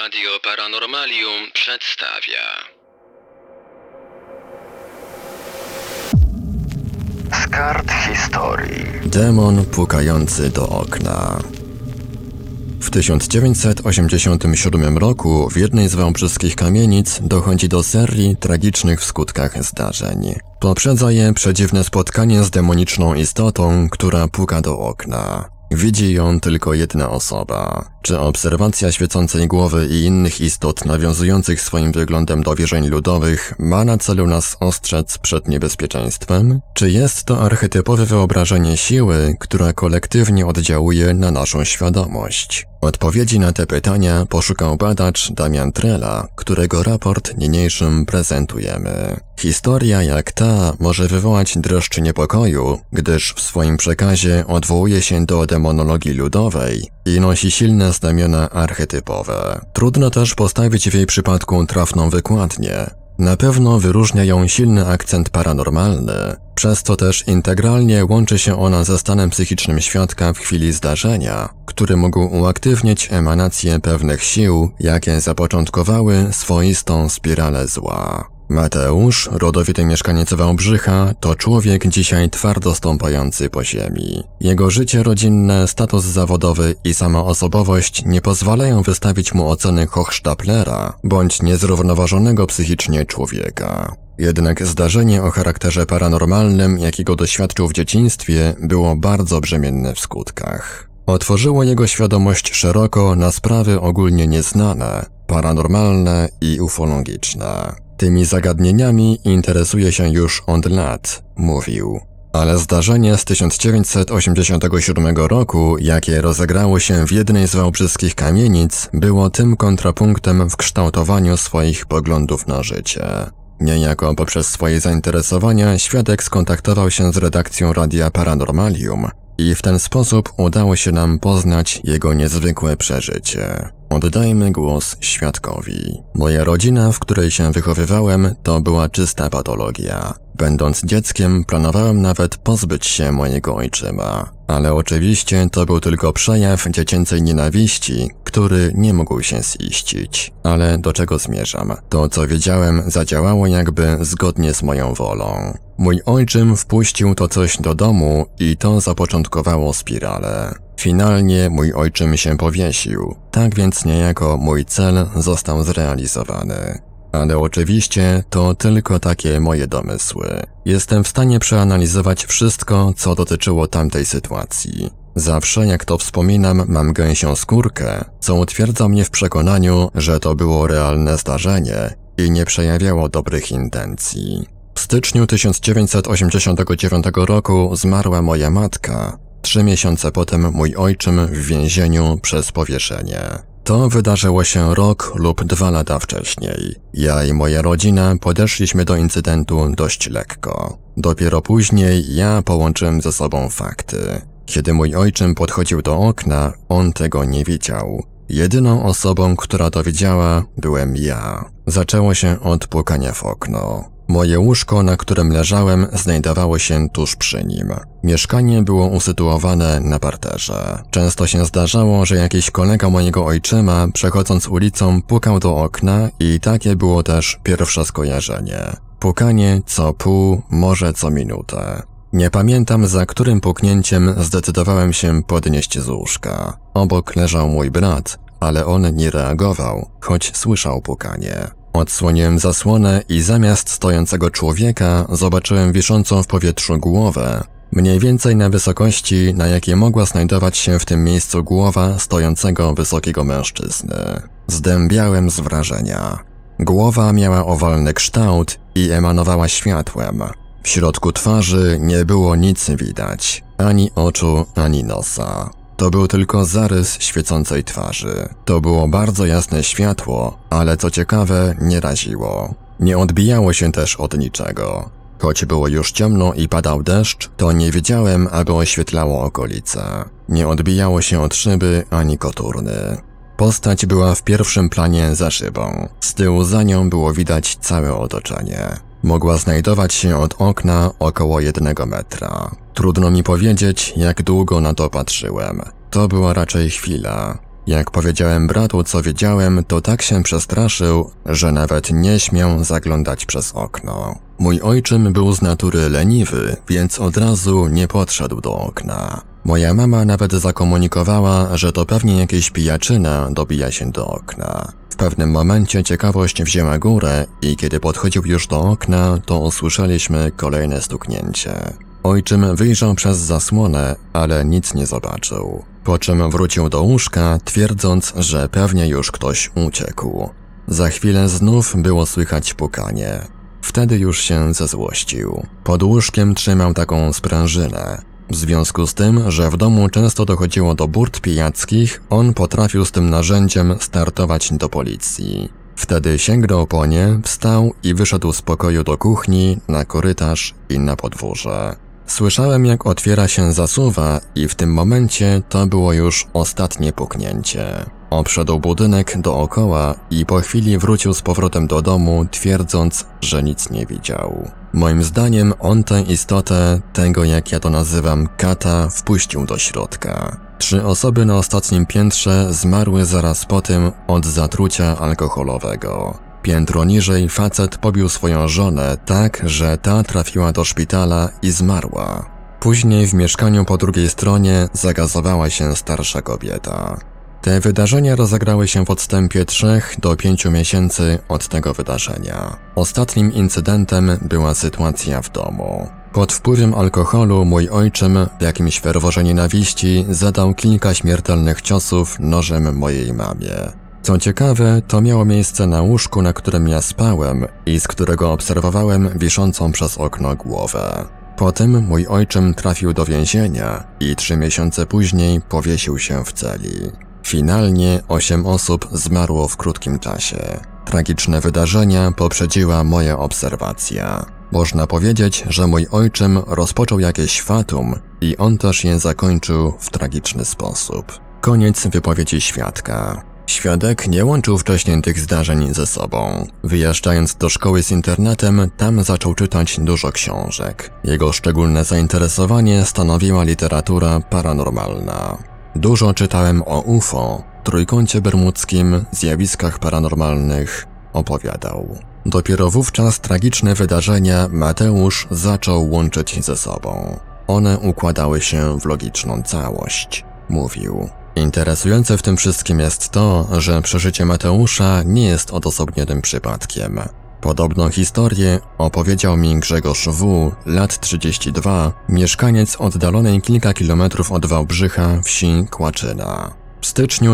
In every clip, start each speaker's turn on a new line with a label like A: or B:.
A: Radio Paranormalium przedstawia.
B: Z kart historii.
C: Demon pukający do okna. W 1987 roku w jednej z wałbrzyskich kamienic dochodzi do serii tragicznych w skutkach zdarzeń. Poprzedza je przedziwne spotkanie z demoniczną istotą, która puka do okna. Widzi ją tylko jedna osoba. Czy obserwacja świecącej głowy i innych istot nawiązujących swoim wyglądem do wierzeń ludowych ma na celu nas ostrzec przed niebezpieczeństwem? Czy jest to archetypowe wyobrażenie siły, która kolektywnie oddziałuje na naszą świadomość? Odpowiedzi na te pytania poszukał badacz Damian Trela, którego raport niniejszym prezentujemy. Historia jak ta może wywołać dreszcz niepokoju, gdyż w swoim przekazie odwołuje się do demonologii ludowej i nosi silne znamiona archetypowe. Trudno też postawić w jej przypadku trafną wykładnię. Na pewno wyróżnia ją silny akcent paranormalny, przez co też integralnie łączy się ona ze stanem psychicznym świadka w chwili zdarzenia, który mógł uaktywnić emanację pewnych sił, jakie zapoczątkowały swoistą spiralę zła. Mateusz, rodowity mieszkaniec Wałbrzycha, to człowiek dzisiaj twardo stąpający po ziemi. Jego życie rodzinne, status zawodowy i sama osobowość nie pozwalają wystawić mu oceny Hochstaplera bądź niezrównoważonego psychicznie człowieka. Jednak zdarzenie o charakterze paranormalnym, jakiego doświadczył w dzieciństwie, było bardzo brzemienne w skutkach. Otworzyło jego świadomość szeroko na sprawy ogólnie nieznane, paranormalne i ufologiczne. Tymi zagadnieniami interesuje się już od lat, mówił. Ale zdarzenie z 1987 roku, jakie rozegrało się w jednej z wałbrzyskich kamienic, było tym kontrapunktem w kształtowaniu swoich poglądów na życie. Niejako poprzez swoje zainteresowania świadek skontaktował się z redakcją Radia Paranormalium i w ten sposób udało się nam poznać jego niezwykłe przeżycie. Oddajmy głos świadkowi. Moja rodzina, w której się wychowywałem, to była czysta patologia. Będąc dzieckiem, planowałem nawet pozbyć się mojego ojczyma. Ale oczywiście to był tylko przejaw dziecięcej nienawiści, który nie mógł się ziścić. Ale do czego zmierzam? To, co wiedziałem, zadziałało jakby zgodnie z moją wolą. Mój ojczym wpuścił to coś do domu i to zapoczątkowało spiralę. Finalnie mój ojczym się powiesił, tak więc niejako mój cel został zrealizowany. Ale oczywiście to tylko takie moje domysły. Jestem w stanie przeanalizować wszystko, co dotyczyło tamtej sytuacji. Zawsze jak to wspominam, mam gęsią skórkę, co utwierdza mnie w przekonaniu, że to było realne zdarzenie i nie przejawiało dobrych intencji. W styczniu 1989 roku zmarła moja matka. 3 miesiące potem mój ojczym w więzieniu przez powieszenie. To wydarzyło się rok lub 2 lata wcześniej. Ja i moja rodzina podeszliśmy do incydentu dość lekko. Dopiero później ja połączyłem ze sobą fakty. Kiedy mój ojczym podchodził do okna, on tego nie widział. Jedyną osobą, która to widziała, byłem ja. Zaczęło się od pukania w okno. Moje łóżko, na którym leżałem, znajdowało się tuż przy nim. Mieszkanie było usytuowane na parterze. Często się zdarzało, że jakiś kolega mojego ojczyma, przechodząc ulicą, pukał do okna i takie było też pierwsze skojarzenie. Pukanie co pół, może co minutę. Nie pamiętam, za którym puknięciem zdecydowałem się podnieść z łóżka. Obok leżał mój brat, ale on nie reagował, choć słyszał pukanie. Odsłoniłem zasłonę i zamiast stojącego człowieka zobaczyłem wiszącą w powietrzu głowę, mniej więcej na wysokości, na jakiej mogła znajdować się w tym miejscu głowa stojącego wysokiego mężczyzny. Zdębiałem z wrażenia. Głowa miała owalny kształt i emanowała światłem. W środku twarzy nie było nic widać, ani oczu, ani nosa. To był tylko zarys świecącej twarzy. To było bardzo jasne światło, ale co ciekawe, nie raziło. Nie odbijało się też od niczego. Choć było już ciemno i padał deszcz, to nie widziałem, aby oświetlało okolice. Nie odbijało się od szyby ani koturny. Postać była w pierwszym planie za szybą. Z tyłu za nią było widać całe otoczenie. Mogła znajdować się od okna około 1 metra. Trudno mi powiedzieć, jak długo na to patrzyłem. To była raczej chwila. Jak powiedziałem bratu, co wiedziałem, to tak się przestraszył, że nawet nie śmiał zaglądać przez okno. Mój ojczym był z natury leniwy, więc od razu nie podszedł do okna. Moja mama nawet zakomunikowała, że to pewnie jakieś pijaczyna dobija się do okna. W pewnym momencie ciekawość wzięła górę i kiedy podchodził już do okna, to usłyszeliśmy kolejne stuknięcie. Ojczym wyjrzał przez zasłonę, ale nic nie zobaczył. Po czym wrócił do łóżka, twierdząc, że pewnie już ktoś uciekł. Za chwilę znów było słychać pukanie. Wtedy już się zezłościł. Pod łóżkiem trzymał taką sprężynę. W związku z tym, że w domu często dochodziło do burt pijackich, on potrafił z tym narzędziem startować do policji. Wtedy sięgnął po nie, wstał i wyszedł z pokoju do kuchni, na korytarz i na podwórze. Słyszałem, jak otwiera się zasuwa i w tym momencie to było już ostatnie puknięcie. Obszedł budynek dookoła i po chwili wrócił z powrotem do domu, twierdząc, że nic nie widział. Moim zdaniem on tę istotę, tego jak ja to nazywam kata, wpuścił do środka. 3 osoby na ostatnim piętrze zmarły zaraz po tym od zatrucia alkoholowego. Piętro niżej facet pobił swoją żonę tak, że ta trafiła do szpitala i zmarła. Później w mieszkaniu po drugiej stronie zagazowała się starsza kobieta. Te wydarzenia rozegrały się w odstępie 3 do 5 miesięcy od tego wydarzenia. Ostatnim incydentem była sytuacja w domu. Pod wpływem alkoholu mój ojczym w jakimś ferworze nienawiści zadał kilka śmiertelnych ciosów nożem mojej mamie. Co ciekawe, to miało miejsce na łóżku, na którym ja spałem i z którego obserwowałem wiszącą przez okno głowę. Potem mój ojczym trafił do więzienia i 3 miesiące później powiesił się w celi. Finalnie 8 osób zmarło w krótkim czasie. Tragiczne wydarzenia poprzedziła moja obserwacja. Można powiedzieć, że mój ojczym rozpoczął jakieś fatum i on też je zakończył w tragiczny sposób. Koniec wypowiedzi świadka. Świadek nie łączył wcześniej tych zdarzeń ze sobą. Wyjeżdżając do szkoły z internatem, tam zaczął czytać dużo książek. Jego szczególne zainteresowanie stanowiła literatura paranormalna. Dużo czytałem o UFO, Trójkącie Bermudzkim, zjawiskach paranormalnych, opowiadał. Dopiero wówczas tragiczne wydarzenia Mateusz zaczął łączyć ze sobą. One układały się w logiczną całość, mówił. Interesujące w tym wszystkim jest to, że przeżycie Mateusza nie jest odosobnionym przypadkiem. Podobną historię opowiedział mi Grzegorz W., lat 32, mieszkaniec oddalonej kilka kilometrów od Wałbrzycha wsi Kłaczyna. W styczniu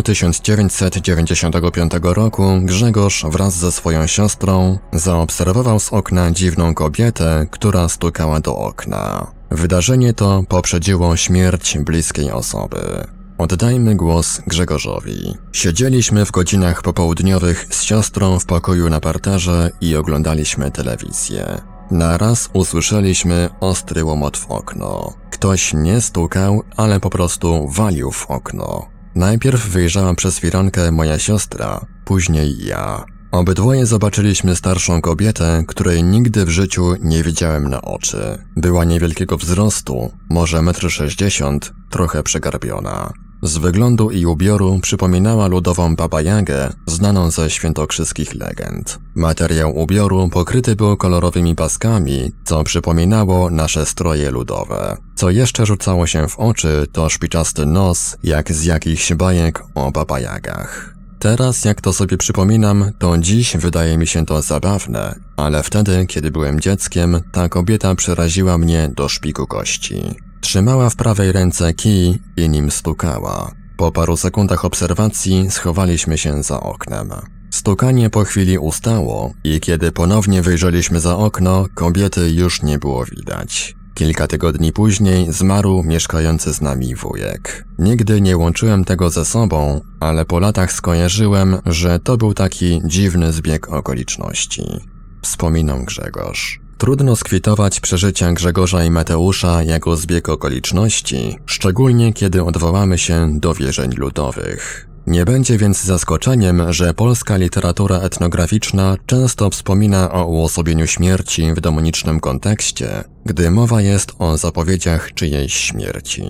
C: 1995 roku Grzegorz wraz ze swoją siostrą zaobserwował z okna dziwną kobietę, która stukała do okna. Wydarzenie to poprzedziło śmierć bliskiej osoby. Oddajmy głos Grzegorzowi. Siedzieliśmy w godzinach popołudniowych z siostrą w pokoju na parterze i oglądaliśmy telewizję. Naraz usłyszeliśmy ostry łomot w okno. Ktoś nie stukał, ale po prostu walił w okno. Najpierw wyjrzała przez firankę moja siostra, później ja. Obydwoje zobaczyliśmy starszą kobietę, której nigdy w życiu nie widziałem na oczy. Była niewielkiego wzrostu, może 1,60 m, trochę przegarbiona. Z wyglądu i ubioru przypominała ludową Baba Jagę, znaną ze świętokrzyskich legend. Materiał ubioru pokryty był kolorowymi paskami, co przypominało nasze stroje ludowe. Co jeszcze rzucało się w oczy, to szpiczasty nos, jak z jakichś bajek o Baba Jagach. Teraz jak to sobie przypominam, to dziś wydaje mi się to zabawne, ale wtedy, kiedy byłem dzieckiem, ta kobieta przeraziła mnie do szpiku kości. Trzymała w prawej ręce kij i nim stukała. Po paru sekundach obserwacji schowaliśmy się za oknem. Stukanie po chwili ustało i kiedy ponownie wyjrzeliśmy za okno, kobiety już nie było widać. Kilka tygodni później zmarł mieszkający z nami wujek. Nigdy nie łączyłem tego ze sobą, ale po latach skojarzyłem, że to był taki dziwny zbieg okoliczności. Wspominał Grzegorz. Trudno skwitować przeżycia Grzegorza i Mateusza jako zbieg okoliczności, szczególnie kiedy odwołamy się do wierzeń ludowych. Nie będzie więc zaskoczeniem, że polska literatura etnograficzna często wspomina o uosobieniu śmierci w demonicznym kontekście, gdy mowa jest o zapowiedziach czyjejś śmierci.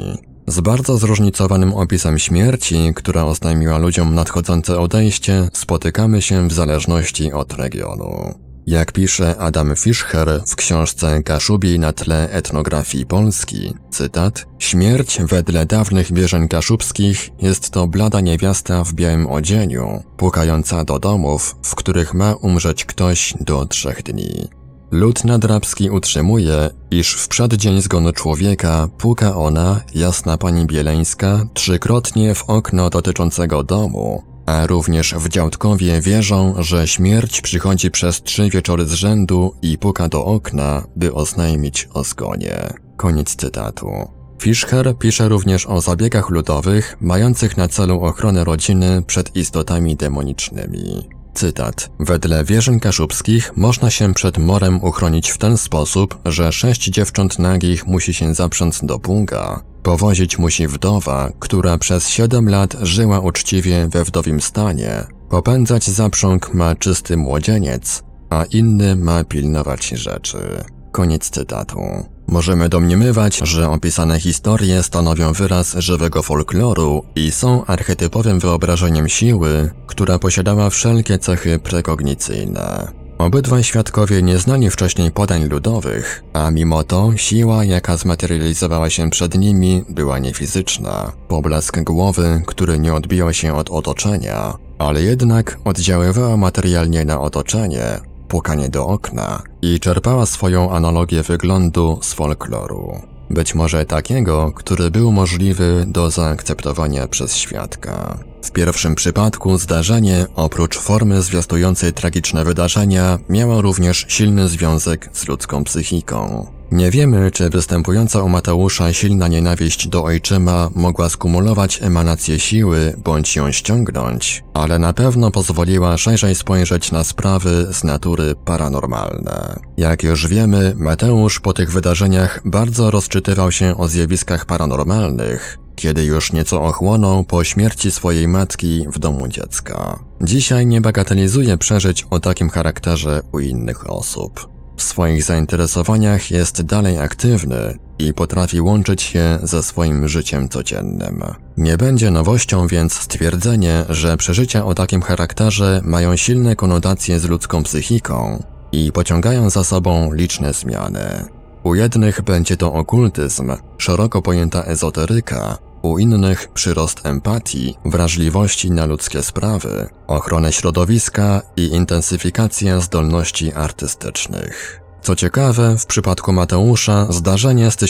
C: Z bardzo zróżnicowanym opisem śmierci, która oznajmiła ludziom nadchodzące odejście, spotykamy się w zależności od regionu. Jak pisze Adam Fischher w książce Kaszubi na tle etnografii Polski, cytat: śmierć wedle dawnych wierzeń kaszubskich jest to blada niewiasta w białym odzieniu, pukająca do domów, w których ma umrzeć ktoś do 3 dni. Lud nadrabski utrzymuje, iż w przeddzień zgonu człowieka puka ona, jasna pani bieleńska, 3-krotnie w okno dotyczącego domu, a również w Działdkowie wierzą, że śmierć przychodzi przez 3 wieczory z rzędu i puka do okna, by oznajmić o zgonie. Koniec cytatu. Fischher pisze również o zabiegach ludowych mających na celu ochronę rodziny przed istotami demonicznymi. Cytat: wedle wierzeń kaszubskich można się przed morem uchronić w ten sposób, że 6 dziewcząt nagich musi się zaprząc do pługa. Powozić musi wdowa, która przez 7 lat żyła uczciwie we wdowim stanie. Popędzać zaprząg ma czysty młodzieniec, a inny ma pilnować rzeczy. Koniec cytatu. Możemy domniemywać, że opisane historie stanowią wyraz żywego folkloru i są archetypowym wyobrażeniem siły, która posiadała wszelkie cechy prekognicyjne. Obydwaj świadkowie nie znali wcześniej podań ludowych, a mimo to siła, jaka zmaterializowała się przed nimi, była niefizyczna. Poblask głowy, który nie odbijał się od otoczenia, ale jednak oddziaływała materialnie na otoczenie, pukanie do okna, i czerpała swoją analogię wyglądu z folkloru. Być może takiego, który był możliwy do zaakceptowania przez świadka. W pierwszym przypadku zdarzenie, oprócz formy zwiastującej tragiczne wydarzenia, miało również silny związek z ludzką psychiką. Nie wiemy, czy występująca u Mateusza silna nienawiść do ojczyma mogła skumulować emanację siły bądź ją ściągnąć, ale na pewno pozwoliła szerzej spojrzeć na sprawy z natury paranormalne. Jak już wiemy, Mateusz po tych wydarzeniach bardzo rozczytywał się o zjawiskach paranormalnych, kiedy już nieco ochłonął po śmierci swojej matki w domu dziecka. Dzisiaj nie bagatelizuje przeżyć o takim charakterze u innych osób. W swoich zainteresowaniach jest dalej aktywny i potrafi łączyć się ze swoim życiem codziennym. Nie będzie nowością więc stwierdzenie, że przeżycia o takim charakterze mają silne konotacje z ludzką psychiką i pociągają za sobą liczne zmiany. U jednych będzie to okultyzm, szeroko pojęta ezoteryka, u innych przyrost empatii, wrażliwości na ludzkie sprawy, ochronę środowiska i intensyfikacja zdolności artystycznych. Co ciekawe, w przypadku Mateusza zdarzenie z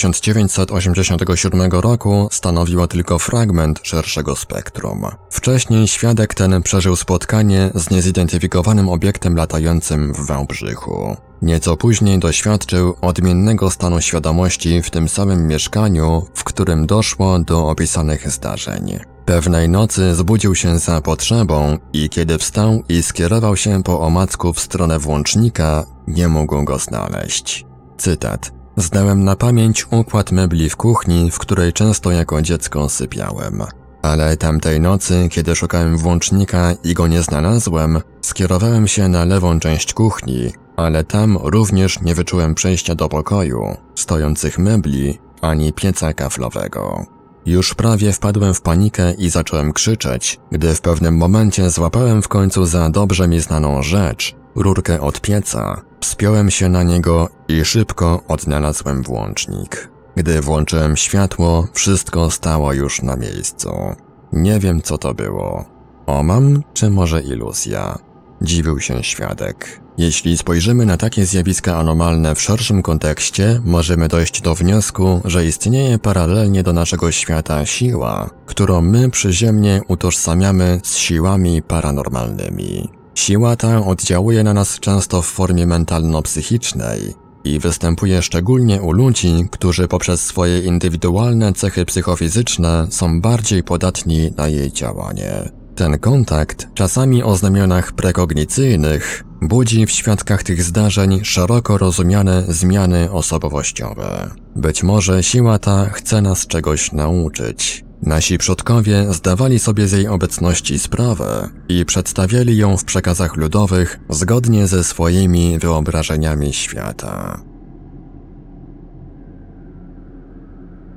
C: 1987 roku stanowiło tylko fragment szerszego spektrum. Wcześniej świadek ten przeżył spotkanie z niezidentyfikowanym obiektem latającym w Wałbrzychu. Nieco później doświadczył odmiennego stanu świadomości w tym samym mieszkaniu, w którym doszło do opisanych zdarzeń. Pewnej nocy zbudził się za potrzebą i kiedy wstał i skierował się po omacku w stronę włącznika, nie mógł go znaleźć. Cytat: znałem na pamięć układ mebli w kuchni, w której często jako dziecko sypiałem. Ale tamtej nocy, kiedy szukałem włącznika i go nie znalazłem, skierowałem się na lewą część kuchni, ale tam również nie wyczułem przejścia do pokoju, stojących mebli, ani pieca kaflowego. Już prawie wpadłem w panikę i zacząłem krzyczeć, gdy w pewnym momencie złapałem w końcu za dobrze mi znaną rzecz, rurkę od pieca, wspiąłem się na niego i szybko odnalazłem włącznik. Gdy włączyłem światło, wszystko stało już na miejscu. Nie wiem, co to było. Omam, czy może iluzja? Dziwił się świadek. Jeśli spojrzymy na takie zjawiska anomalne w szerszym kontekście, możemy dojść do wniosku, że istnieje paralelnie do naszego świata siła, którą my przyziemnie utożsamiamy z siłami paranormalnymi. Siła ta oddziałuje na nas często w formie mentalno-psychicznej i występuje szczególnie u ludzi, którzy poprzez swoje indywidualne cechy psychofizyczne są bardziej podatni na jej działanie. Ten kontakt, czasami o znamionach prekognicyjnych, budzi w świadkach tych zdarzeń szeroko rozumiane zmiany osobowościowe. Być może siła ta chce nas czegoś nauczyć. Nasi przodkowie zdawali sobie z jej obecności sprawę i przedstawiali ją w przekazach ludowych zgodnie ze swoimi wyobrażeniami świata.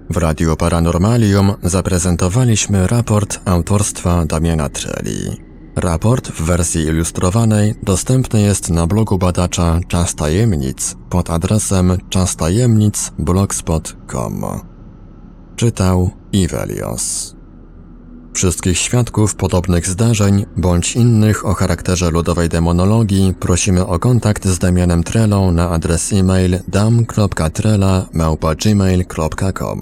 C: W Radiu Paranormalium zaprezentowaliśmy raport autorstwa Damiana Treli. Raport w wersji ilustrowanej dostępny jest na blogu badacza Czas Tajemnic pod adresem czastajemnic.blogspot.com. Czytał Ivelios. Wszystkich świadków podobnych zdarzeń bądź innych o charakterze ludowej demonologii prosimy o kontakt z Damianem Trelą na adres e-mail dam.trela@gmail.com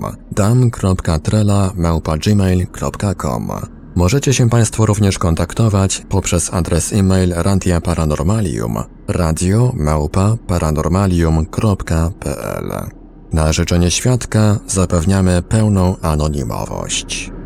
C: dam.trela@gmail.com. Możecie się Państwo również kontaktować poprzez adres e-mail Radia Paranormalium radio@paranormalium.pl. Na życzenie świadka zapewniamy pełną anonimowość.